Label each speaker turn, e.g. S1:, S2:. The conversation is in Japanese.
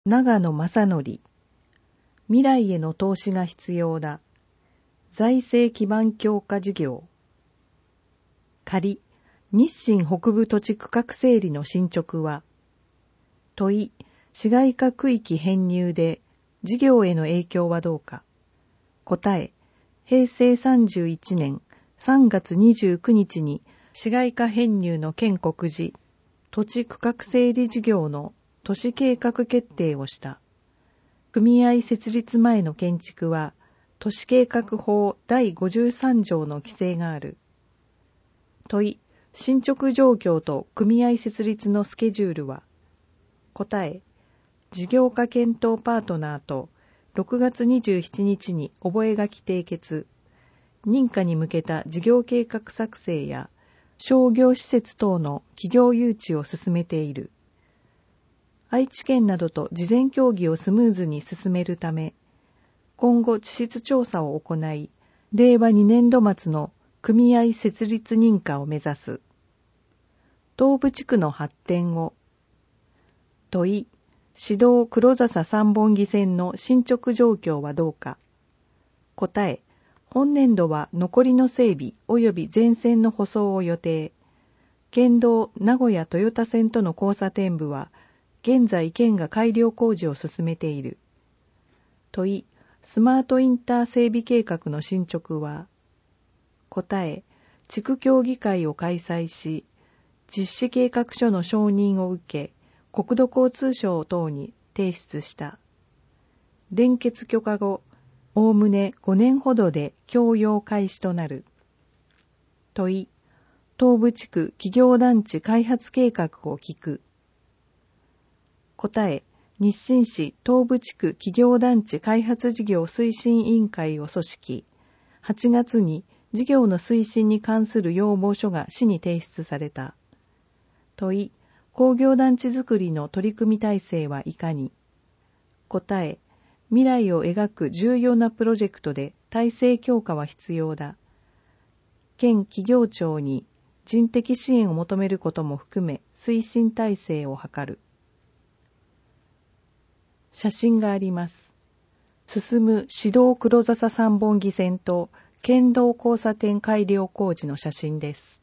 S1: 長野正則。未来への投資が必要だ。財政基盤強化事業。仮、日清北部土地区画整理の進捗は。問い、市街化区域編入で事業への影響はどうか。答え、平成31年3月29日に市街化編入の県告示、土地区画整理事業の都市計画決定をした。組合設立前の建築は、都市計画法第53条の規制がある。問い、進捗状況と組合設立のスケジュールは。答え、事業化検討パートナーと6月27日に覚書締結、認可に向けた事業計画作成や商業施設等の企業誘致を進めている。愛知県などと事前協議をスムーズに進めるため、今後地質調査を行い、令和2年度末の組合設立認可を目指す。東部地区の発展を。問い、市道黒笹三本木線の進捗状況はどうか。答え、本年度は残りの整備及び全線の舗装を予定。県道名古屋豊田線との交差点部は、現在県が改良工事を進めている。問い、スマートインター整備計画の進捗は。答え、地区協議会を開催し、実施計画書の承認を受け、国土交通省等に提出した。連結許可後、おおむね5年ほどで供用開始となる。問い、東部地区企業団地開発計画を聞く。答え、日清市東部地区企業団地開発事業推進委員会を組織、8月に事業の推進に関する要望書が市に提出された。問い、工業団地づくりの取り組み体制はいかに。答え、未来を描く重要なプロジェクトで体制強化は必要だ。県企業庁に人的支援を求めることも含め推進体制を図る。写真があります。進む市道黒笹三本木線と県道交差点改良工事の写真です。